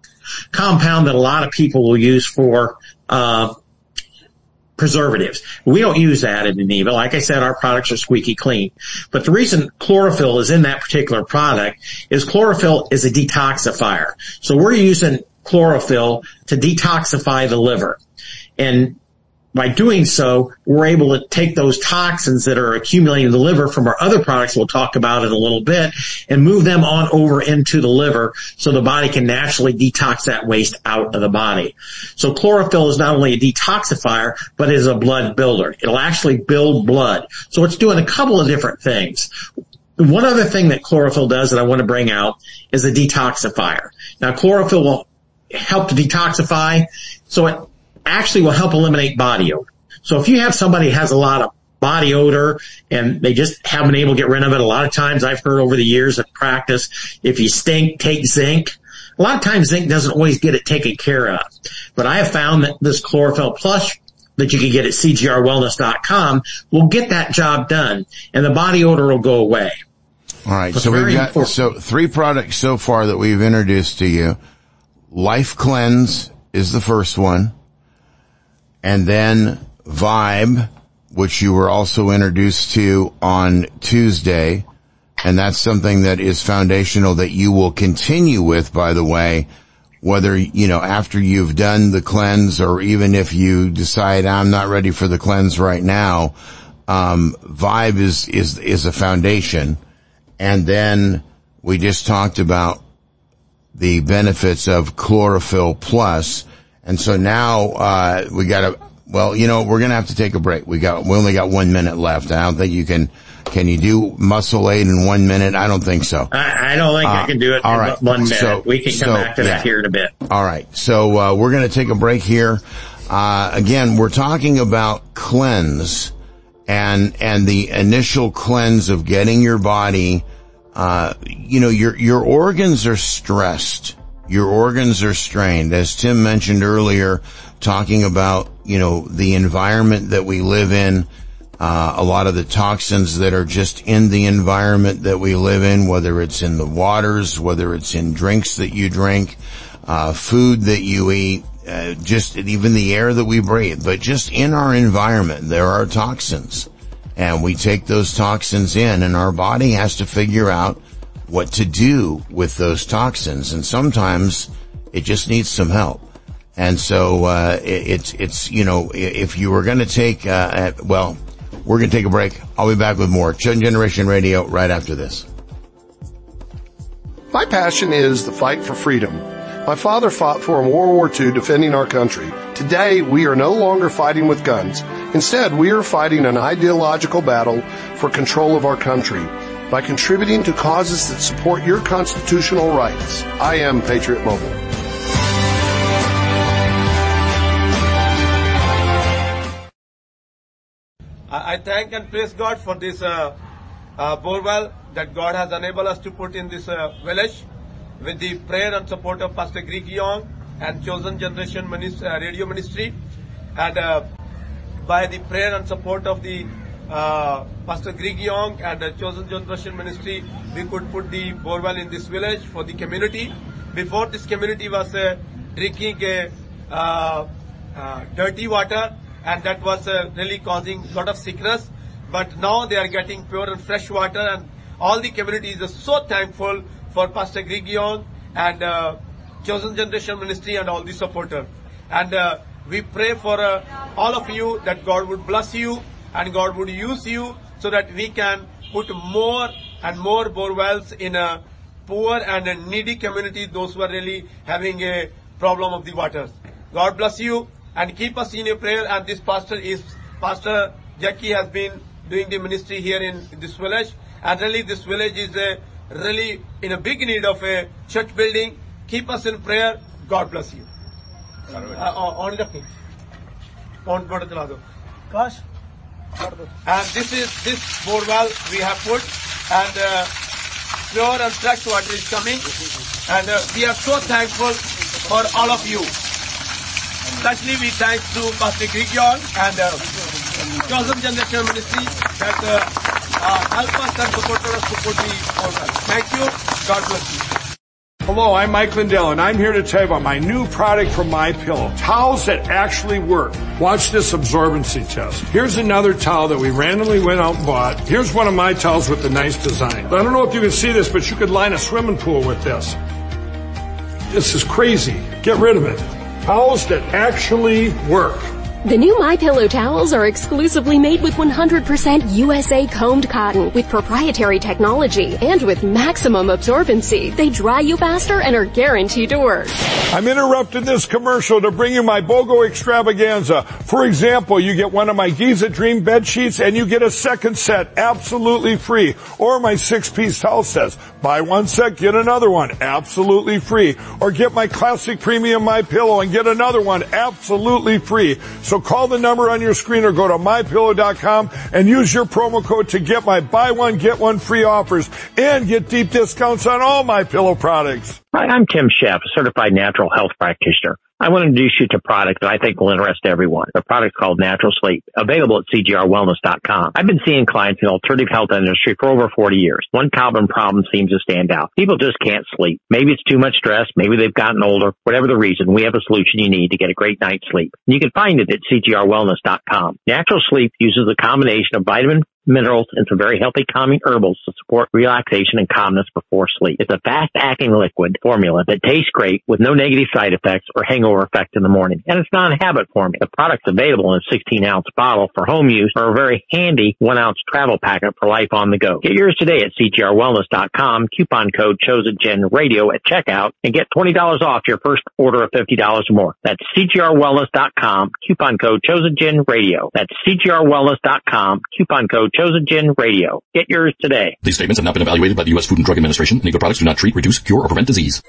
compound that a lot of people will use for uh preservatives. We don't use that in Geneva. Like I said, our products are squeaky clean. But the reason chlorophyll is in that particular product is chlorophyll is a detoxifier. So we're using chlorophyll to detoxify the liver. And by doing so, we're able to take those toxins that are accumulating in the liver from our other products we'll talk about in a little bit and move them on over into the liver so the body can naturally detox that waste out of the body. So chlorophyll is not only a detoxifier, but is a blood builder. It'll actually build blood. So it's doing a couple of different things. One other thing that chlorophyll does that I want to bring out is a detoxifier. Now, chlorophyll will help to detoxify, so it actually will help eliminate body odor. So if you have somebody who has a lot of body odor and they just haven't been able to get rid of it, a lot of times I've heard over the years of practice, if you stink, take zinc. A lot of times zinc doesn't always get it taken care of. But I have found that this Chlorophyll Plus that you can get at C G R wellness dot com will get that job done, and the body odor will go away. All right, so we've got important. so three products so far that we've introduced to you. Life Cleanse is the first one. And then Vibe, which you were also introduced to on Tuesday. And that's something that is foundational that you will continue with, by the way, whether, you know, after you've done the cleanse or even if you decide I'm not ready for the cleanse right now. Um, Vibe is, is, is a foundation. And then we just talked about the benefits of Chlorophyll Plus. And so now, uh, we gotta, well, you know, we're gonna have to take a break. We got, we only got one minute left. I don't think you can, can you do Muscle Aid in one minute? I don't think so. I, I don't think uh, I can do it all in right. one minute. So, we can come so, back to yeah. that here in a bit. All right. So, uh, we're gonna take a break here. Uh, again, we're talking about cleanse and, and the initial cleanse of getting your body, uh, you know, your, your organs are stressed. Your organs are strained. As Tim mentioned earlier, talking about, you know, the environment that we live in, uh, a lot of the toxins that are just in the environment that we live in, whether it's in the waters, whether it's in drinks that you drink, uh, food that you eat, uh, just even the air that we breathe, but just in our environment, there are toxins. And we take those toxins in, and our body has to figure out what to do with those toxins. And sometimes it just needs some help. And so, uh, it, it's, it's, you know, if you were going to take, uh, well, we're going to take a break. I'll be back with more Chosen Generation Radio right after this. My passion is the fight for freedom. My father fought for in World War Two defending our country. Today, we are no longer fighting with guns. Instead, we are fighting an ideological battle for control of our country by contributing to causes that support your constitutional rights. I am Patriot Mobile. I thank and praise God for this uh, uh, borewell that God has enabled us to put in this uh, village with the prayer and support of Pastor Greg Young and Chosen Generation Ministry, uh, Radio Ministry, and uh, by the prayer and support of the uh, Pastor Greg Young and the Chosen Generation Ministry, we could put the borewell in this village for the community. Before, this community was uh, drinking uh, uh, uh, dirty water, and that was uh, really causing a lot of sickness. But now they are getting pure and fresh water, and all the communities are so thankful for Pastor Greg Young and uh, Chosen Generation Ministry and all the supporters. And uh, we pray for uh, all of you that God would bless you and God would use you so that we can put more and more borewells in a poor and a needy community, those who are really having a problem of the waters. God bless you and keep us in your prayer. And this pastor is, Pastor Jackie has been doing the ministry here in this village. And really this village is a really in a big need of a church building. Keep us in prayer. God bless you. Uh, on the page. On the Gosh. And this is this borewell we have put, and uh, pure and fresh water is coming. And uh, we are so thankful for all of you. Especially we thank to Pastor Greg Young and uh, Chosen Generation Ministry that uh, uh, help us and support us to put the borewell. Thank you. God bless you. Hello, I'm Mike Lindell, and I'm here to tell you about my new product from MyPillow. Towels that actually work. Watch this absorbency test. Here's another towel that we randomly went out and bought. Here's one of my towels with the nice design. I don't know if you can see this, but you could line a swimming pool with this. This is crazy. Get rid of it. Towels that actually work. The new MyPillow towels are exclusively made with one hundred percent U S A combed cotton with proprietary technology and with maximum absorbency. They dry you faster and are guaranteed to work. I'm interrupting this commercial to bring you my BOGO extravaganza. For example, you get one of my Giza Dream bed sheets and you get a second set absolutely free. Or my six-piece towel sets. Buy one set, get another one absolutely free. Or get my classic premium MyPillow and get another one absolutely free. So call the number on your screen or go to my pillow dot com and use your promo code to get my buy one, get one free offers and get deep discounts on all MyPillow products. Hi, I'm Tim Sheff, a certified natural health practitioner. I want to introduce you to a product that I think will interest everyone. The product called Natural Sleep, available at C G R wellness dot com. I've been seeing clients in the alternative health industry for over forty years. One common problem seems to stand out. People just can't sleep. Maybe it's too much stress. Maybe they've gotten older. Whatever the reason, we have a solution you need to get a great night's sleep. You can find it at C G R wellness dot com. Natural Sleep uses a combination of vitamin, minerals, and some very healthy calming herbals to support relaxation and calmness before sleep. It's a fast-acting liquid formula that tastes great with no negative side effects or hangover effect in the morning. And it's non-habit forming. The product's available in a sixteen ounce bottle for home use or a very handy one ounce travel packet for life on the go. Get yours today at C G R wellness dot com, coupon code ChosenGenRadio at checkout, and get twenty dollars off your first order of fifty dollars or more. That's C G R wellness dot com, coupon code ChosenGenRadio. That's C G R wellness dot com, coupon code ChosenGenRadio. Get yours today. These statements have not been evaluated by the U S Food and Drug Administration. Nego products do not treat, reduce, cure, or prevent disease.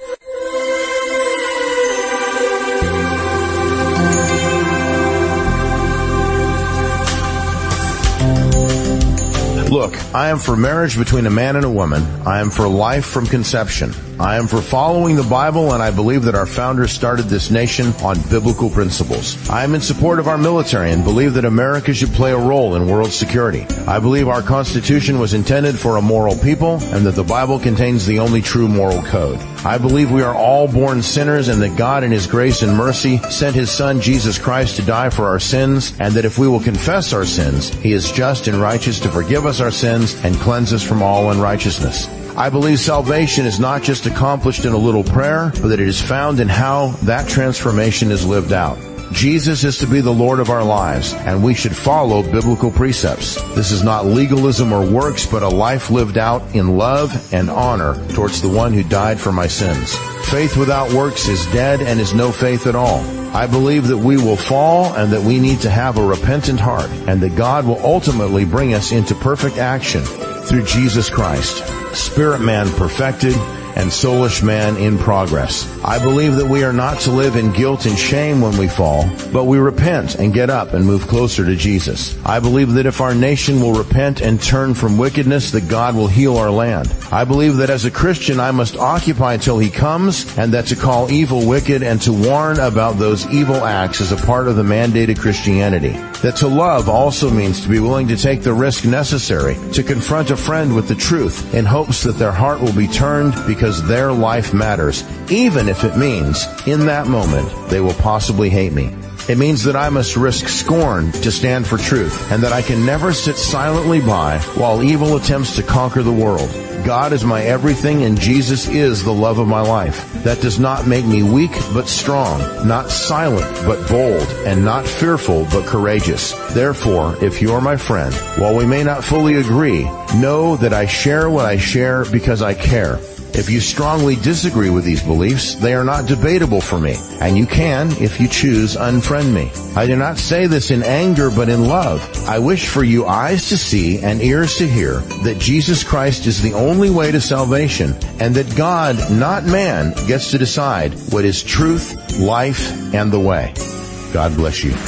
Look, I am for marriage between a man and a woman. I am for life from conception. I am for following the Bible, and I believe that our founders started this nation on biblical principles. I am in support of our military and believe that America should play a role in world security. I believe our Constitution was intended for a moral people and that the Bible contains the only true moral code. I believe we are all born sinners and that God in His grace and mercy sent His Son Jesus Christ to die for our sins, and that if we will confess our sins, He is just and righteous to forgive us our sins and cleanse us from all unrighteousness. I believe salvation is not just accomplished in a little prayer, but that it is found in how that transformation is lived out. Jesus is to be the Lord of our lives, and we should follow biblical precepts. This is not legalism or works, but a life lived out in love and honor towards the one who died for my sins. Faith without works is dead and is no faith at all. I believe that we will fall and that we need to have a repentant heart, and that God will ultimately bring us into perfect action through Jesus Christ, spirit man perfected and soulish man in progress. I believe that we are not to live in guilt and shame when we fall, but we repent and get up and move closer to Jesus. I believe that if our nation will repent and turn from wickedness, that God will heal our land. I believe that as a Christian I must occupy till He comes, and that to call evil wicked and to warn about those evil acts is a part of the mandated Christianity. That to love also means to be willing to take the risk necessary to confront a friend with the truth in hopes that their heart will be turned because because their life matters, even if it means, in that moment, they will possibly hate me. It means that I must risk scorn to stand for truth, and that I can never sit silently by while evil attempts to conquer the world. God is my everything, and Jesus is the love of my life. That does not make me weak, but strong, not silent, but bold, and not fearful, but courageous. Therefore, if you are my friend, while we may not fully agree, know that I share what I share because I care. If you strongly disagree with these beliefs, they are not debatable for me, and you can, if you choose, unfriend me. I do not say this in anger, but in love. I wish for you eyes to see and ears to hear that Jesus Christ is the only way to salvation, and that God, not man, gets to decide what is truth, life, and the way. God bless you.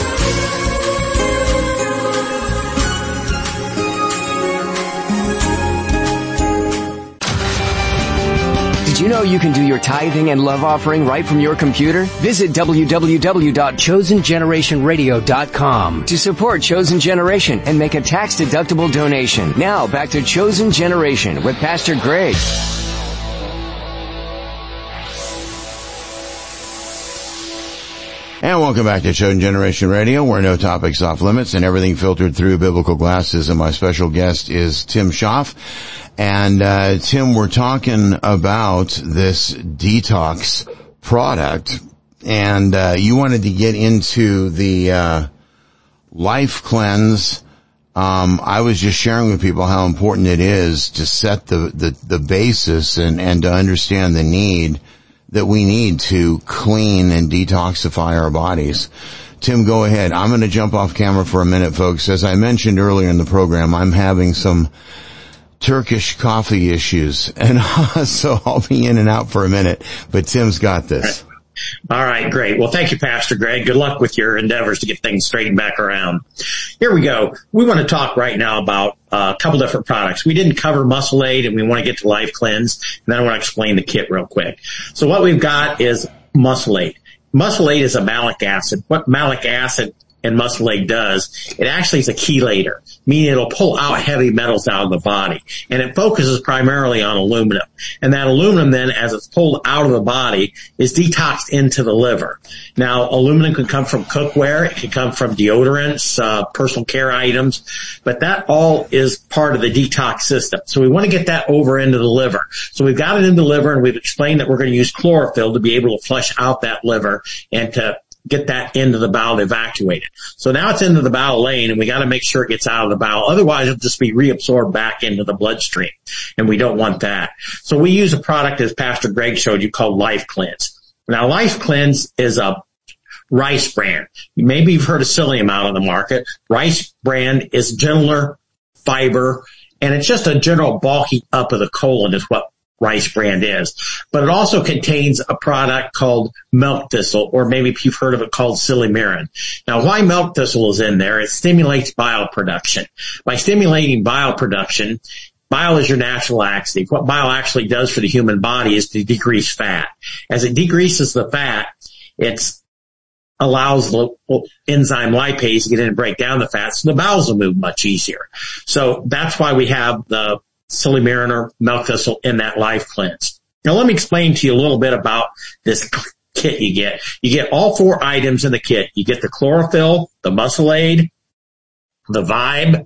Did you know you can do your tithing and love offering right from your computer? Visit w w w dot chosen generation radio dot com to support Chosen Generation and make a tax-deductible donation. Now, back to Chosen Generation with Pastor Greg. And welcome back to Chosen Generation Radio, where no topics off limits and everything filtered through biblical glasses. And my special guest is Tim Schaff. And uh Tim, we're talking about this detox product, and uh you wanted to get into the uh Life Cleanse. Um I was just sharing with people how important it is to set the the, the basis and, and to understand the need that we need to clean and detoxify our bodies. Tim, go ahead. I'm going to jump off camera for a minute, folks. As I mentioned earlier in the program, I'm having some Turkish coffee issues, and so I'll be in and out for a minute, but Tim's got this. All right, great. Well, thank you, Pastor Greg. Good luck with your endeavors to get things straightened back around. Here we go. We want to talk right now about uh, a couple different products. We didn't cover Muscle Aid, and we want to get to Life Cleanse, and then I want to explain the kit real quick. So what we've got is Muscle Aid. Muscle Aid is a malic acid. What malic acid and Muscle Aid does, it actually is a chelator, meaning it'll pull out heavy metals out of the body. And it focuses primarily on aluminum. And that aluminum then, as it's pulled out of the body, is detoxed into the liver. Now, aluminum can come from cookware, it can come from deodorants, uh, personal care items, but that all is part of the detox system. So we want to get that over into the liver. So we've got it in the liver, and we've explained that we're going to use chlorophyll to be able to flush out that liver and to get that into the bowel to evacuate it. So now it's into the bowel lane, and we got to make sure it gets out of the bowel. Otherwise, it'll just be reabsorbed back into the bloodstream, and we don't want that. So we use a product, as Pastor Greg showed you, called Life Cleanse. Now, Life Cleanse is a rice brand. Maybe you've heard of Psyllium out on the market. Rice brand is gentler fiber, and it's just a general bulking up of the colon is what Rice brand is. But it also contains a product called milk thistle, or maybe if you've heard of it, called silymarin. Now, why milk thistle is in there? It stimulates bile production. By stimulating bile production, bile is your natural laxative. What bile actually does for the human body is to decrease fat. As it decreases the fat, it allows the enzyme lipase to get in and break down the fat, so the bowels will move much easier. So that's why we have the silymarin or milk thistle in that Life Cleanse. Now let me explain to you a little bit about this kit you get. You get all four items in the kit. You get the chlorophyll, the Muscle Aid, the Vibe,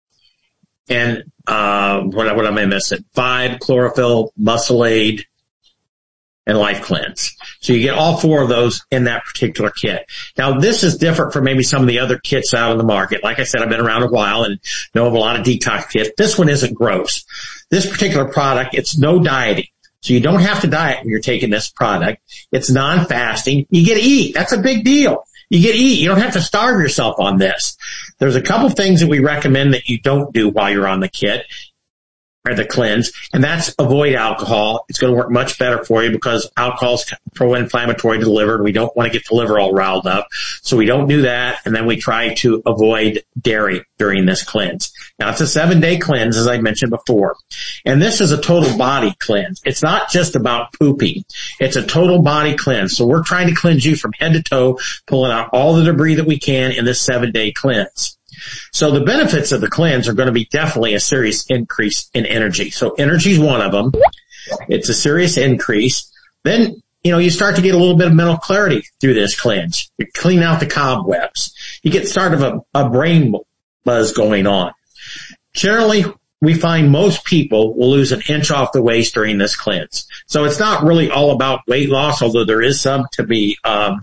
and uh what, what am I missing? Vibe, chlorophyll, Muscle Aid, and Life Cleanse. So you get all four of those in that particular kit. Now, this is different from maybe some of the other kits out on the market. Like I said, I've been around a while and know of a lot of detox kits. This one isn't gross. This particular product, it's no dieting. So you don't have to diet when you're taking this product. It's non-fasting. You get to eat. That's a big deal. You get to eat. You don't have to starve yourself on this. There's a couple things that we recommend that you don't do while you're on the kit, or the cleanse, and that's avoid alcohol. It's going to work much better for you because alcohol is pro-inflammatory to the liver, and we don't want to get the liver all riled up. So we don't do that, and then we try to avoid dairy during this cleanse. Now, it's a seven-day cleanse, as I mentioned before, and this is a total body cleanse. It's not just about pooping. It's a total body cleanse. So we're trying to cleanse you from head to toe, pulling out all the debris that we can in this seven-day cleanse. So the benefits of the cleanse are going to be definitely a serious increase in energy. So energy is one of them. It's a serious increase. Then, you know, you start to get a little bit of mental clarity through this cleanse. You clean out the cobwebs. You get sort of a, a brain buzz going on. Generally, we find most people will lose an inch off the waist during this cleanse. So it's not really all about weight loss, although there is some to be um,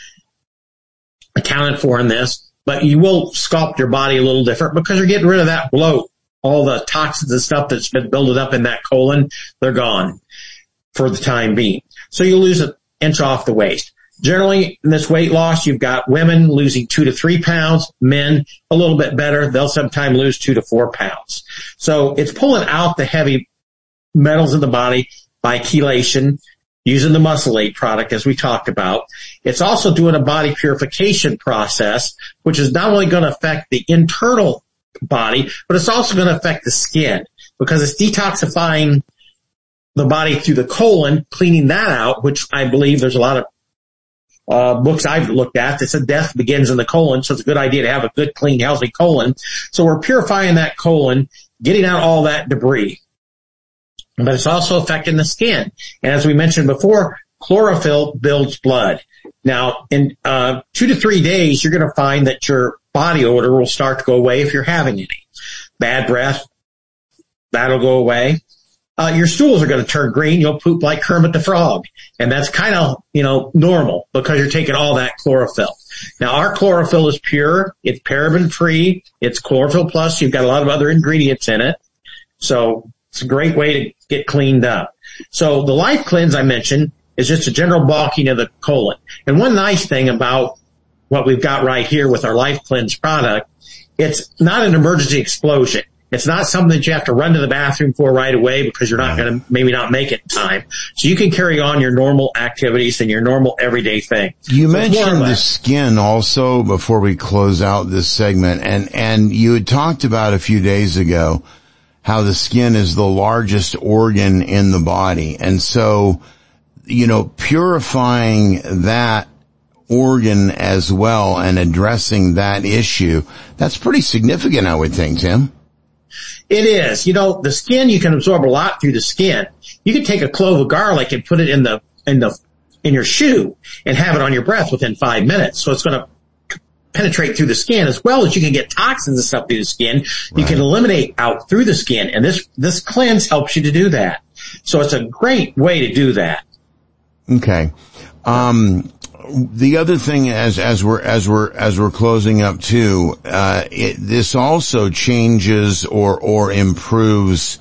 accounted for in this. But you will sculpt your body a little different because you're getting rid of that bloat. All the toxins and stuff that's been building up in that colon, they're gone for the time being. So you lose an inch off the waist. Generally, in this weight loss, you've got women losing two to three pounds, men a little bit better. They'll sometimes lose two to four pounds. So it's pulling out the heavy metals in the body by chelation, using the Muscle Aid product, as we talked about. It's also doing a body purification process, which is not only going to affect the internal body, but it's also going to affect the skin because it's detoxifying the body through the colon, cleaning that out, which I believe there's a lot of uh books I've looked at that said death begins in the colon, so it's a good idea to have a good, clean, healthy colon. So we're purifying that colon, getting out all that debris. But it's also affecting the skin. And as we mentioned before, chlorophyll builds blood. Now, in uh two to three days, you're going to find that your body odor will start to go away if you're having any. Bad breath, that'll go away. Uh, your stools are going to turn green. You'll poop like Kermit the Frog. And that's kind of, you know, normal because you're taking all that chlorophyll. Now, our chlorophyll is pure. It's paraben-free. It's chlorophyll plus. You've got a lot of other ingredients in it. So it's a great way to get cleaned up. So the Life Cleanse I mentioned is just a general bulking of the colon. And one nice thing about what we've got right here with our Life Cleanse product, it's not an emergency explosion. It's not something that you have to run to the bathroom for right away because you're not going to maybe not make it in time. So you can carry on your normal activities and your normal everyday thing. You so mentioned the skin also before we close out this segment, and, and you had talked about a few days ago how the skin is the largest organ in the body. And so, you know, purifying that organ as well and addressing that issue. That's pretty significant, I would think, Tim. It is. You know, the skin, you can absorb a lot through the skin. You can take a clove of garlic and put it in the, in the, in your shoe and have it on your breath within five minutes. So it's going to penetrate through the skin, as well as you can get toxins and stuff through the skin. Right. You can eliminate out through the skin, and this, this cleanse helps you to do that. So it's a great way to do that. Okay. Um, the other thing as, as we're, as we're, as we're closing up too, uh, it, this also changes or, or improves,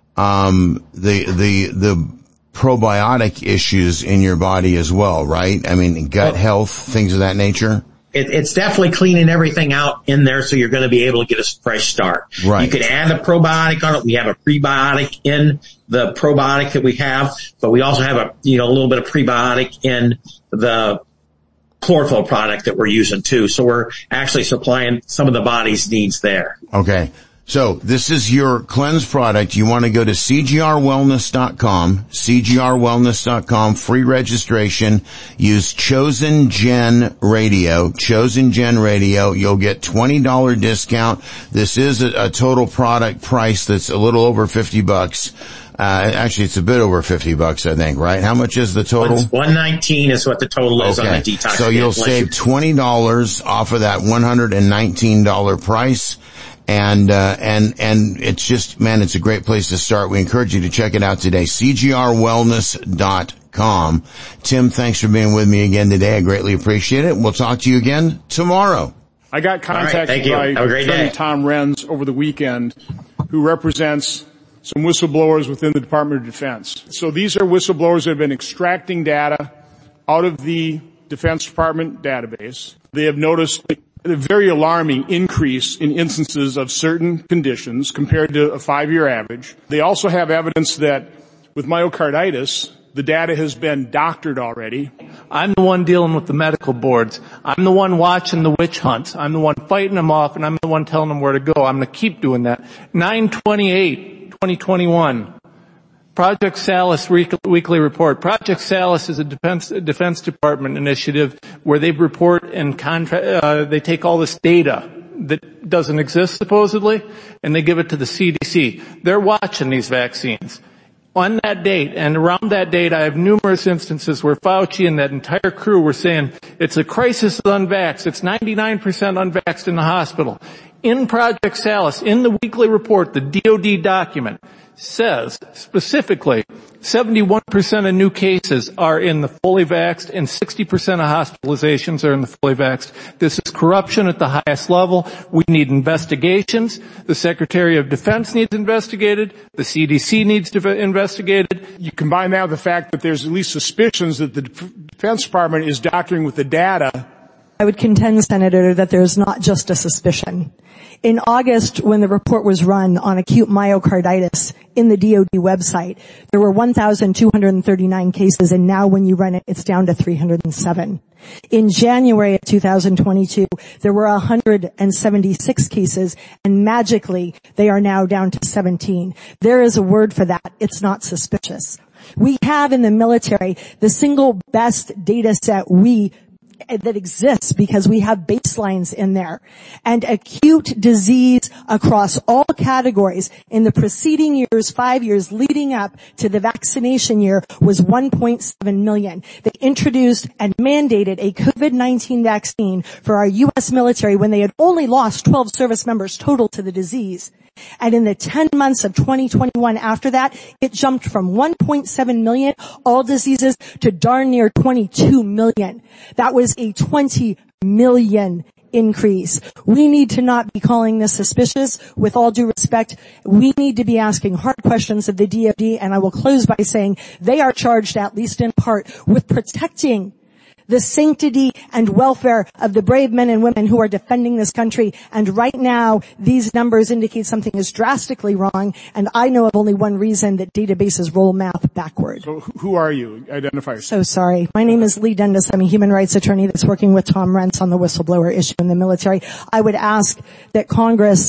um, the, the, the probiotic issues in your body as well, right? I mean, gut health, things of that nature. It, it's definitely cleaning everything out in there, so you're going to be able to get a fresh start. Right. You could add a probiotic on it. We have a prebiotic in the probiotic that we have, but we also have a, you know, a little bit of prebiotic in the chlorophyll product that we're using too. So we're actually supplying some of the body's needs there. Okay. So this is your cleanse product. You want to go to C G R wellness dot com, C G R wellness dot com, free registration. Use Chosen Gen Radio, Chosen Gen Radio. You'll get twenty dollars discount. This is a, a total product price that's a little over fifty bucks. Uh, actually, it's a bit over fifty bucks, I think, right? How much is the total? one nineteen is what the total is okay. on the detox. So you'll save twenty dollars off of that one hundred nineteen dollars price. And, uh, and, and it's just, man, it's a great place to start. We encourage you to check it out today. C G R wellness dot com. Tim, thanks for being with me again today. I greatly appreciate it. We'll talk to you again tomorrow. I got contacted right, by Attorney Tom Renz over the weekend, who represents some whistleblowers within the Department of Defense. So these are whistleblowers that have been extracting data out of the Defense Department database. They have noticed a very alarming increase in instances of certain conditions compared to a five-year average. They also have evidence that with myocarditis, the data has been doctored already. I'm the one dealing with the medical boards. I'm the one watching the witch hunts. I'm the one fighting them off, and I'm the one telling them where to go. I'm going to keep doing that. nine twenty-eight twenty twenty-one. Project Salus weekly report. Project Salus is a defense, defense department initiative where they report and contract, uh, they take all this data that doesn't exist supposedly, and they give it to the C D C. They're watching these vaccines. On that date, and around that date, I have numerous instances where Fauci and that entire crew were saying, it's a crisis of unvaxxed. It's ninety-nine percent unvaxxed in the hospital. In Project Salus, in the weekly report, the D O D document says specifically seventy-one percent of new cases are in the fully vaxxed and sixty percent of hospitalizations are in the fully vaxxed. This is corruption at the highest level. We need investigations. The Secretary of Defense needs investigated. The C D C needs to be investigated. You combine that with the fact that there's at least suspicions that the Defense Department is doctoring with the data. I would contend, Senator, that there's not just a suspicion. In August, when the report was run on acute myocarditis in the D O D website, there were one thousand two hundred thirty-nine cases, and now when you run it, it's down to three hundred seven. In January of two thousand twenty-two, there were one hundred seventy-six cases, and magically, they are now down to seventeen. There is a word for that. It's not suspicious. We have in the military the single best data set we that exists because we have baselines in there. And acute disease across all categories in the preceding years, five years leading up to the vaccination year, was one point seven million. They introduced and mandated a COVID nineteen vaccine for our U S military when they had only lost twelve service members total to the disease. And in the ten months of twenty twenty-one after that, it jumped from one point seven million, all diseases, to darn near twenty-two million. That was a twenty million increase. We need to not be calling this suspicious. With all due respect, we need to be asking hard questions of the D O D, and I will close by saying they are charged, at least in part, with protecting the sanctity and welfare of the brave men and women who are defending this country. And right now, these numbers indicate something is drastically wrong, and I know of only one reason that databases roll math backward. So who are you? Identify yourself. So sorry. My name is Lee Dundas. I'm a human rights attorney that's working with Tom Renz on the whistleblower issue in the military. I would ask that Congress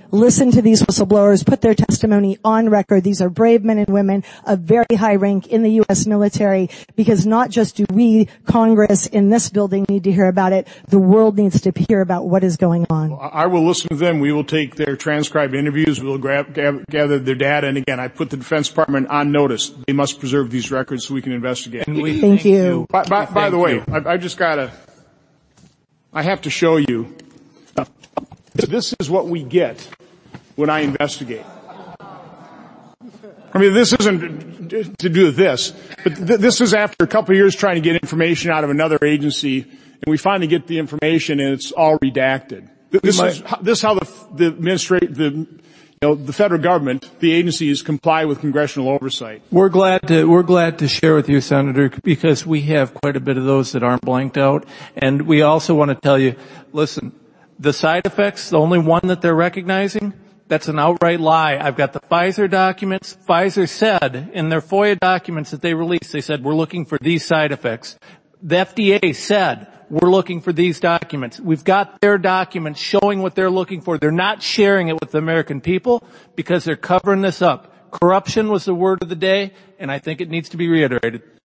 listen to these whistleblowers, put their testimony on record. These are brave men and women of very high rank in the U S military, because not just do we, Congress in this building, need to hear about it, the world needs to hear about what is going on. I will listen to them. We will take their transcribed interviews. We'll grab, gather their data. And again, I put the Defense Department on notice. They must preserve these records so we can investigate. We thank you. By, by, by the way, I, I just gotta, I have to show you. This is what we get when I investigate. I mean, this isn't to do with this, but th- this is after a couple of years trying to get information out of another agency, and we finally get the information and it's all redacted. This is, this is how the, the administrate, the, you know, the federal government, the agencies comply with congressional oversight. We're glad to, we're glad to share with you, Senator, because we have quite a bit of those that aren't blanked out. And we also want to tell you, listen, the side effects, the only one that they're recognizing, that's an outright lie. I've got the Pfizer documents. Pfizer said in their FOIA documents that they released, they said, we're looking for these side effects. The F D A said, we're looking for these documents. We've got their documents showing what they're looking for. They're not sharing it with the American people because they're covering this up. Corruption was the word of the day, and I think it needs to be reiterated.